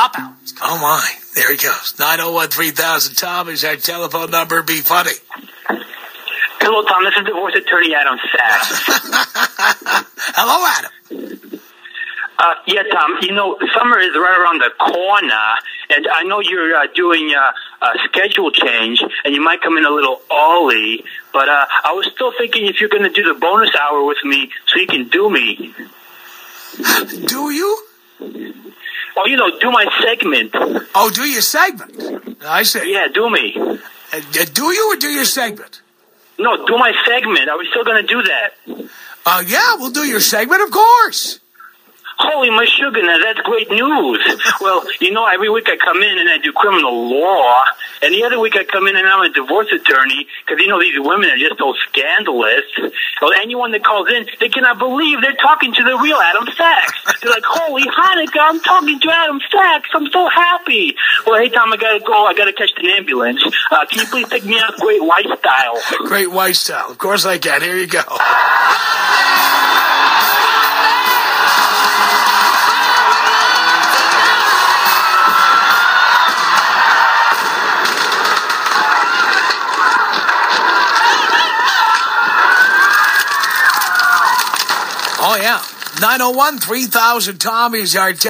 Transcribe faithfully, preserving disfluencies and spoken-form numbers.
dropouts. Oh, my. There he goes. nine oh one, three thousand. Tom is our telephone number. Be funny. Hello, Tom. This is divorce attorney Adam Sachs. Hello, Adam. Uh, yeah, Tom, you know, summer is right around the corner, and I know you're uh, doing uh, a schedule change, and you might come in a little early, but uh, I was still thinking if you're going to do the bonus hour with me so you can do me. Do you? Oh, you know, do my segment. Oh, do your segment. I see. Yeah, do me. Uh, do you or do your segment? No, do my segment. Are we still going to do that? Uh, yeah, we'll do your segment, of course. Holy my sugar, now that's great news. Well, you know, every week I come in and I do criminal law, and the other week I come in and I'm a divorce attorney, because, you know, these women are just so scandalous. Well, anyone that calls in, they cannot believe they're talking to the real Adam Sachs. They're like, holy Hanukkah, I'm talking to Adam Sachs. I'm so happy. Well, hey, Tom, I got to go. I got to catch an ambulance. Uh, can you please take me out Great White Style? Great White Style. Of course I can. Here you go. Oh, yeah. nine oh one, three thousand. Tom is our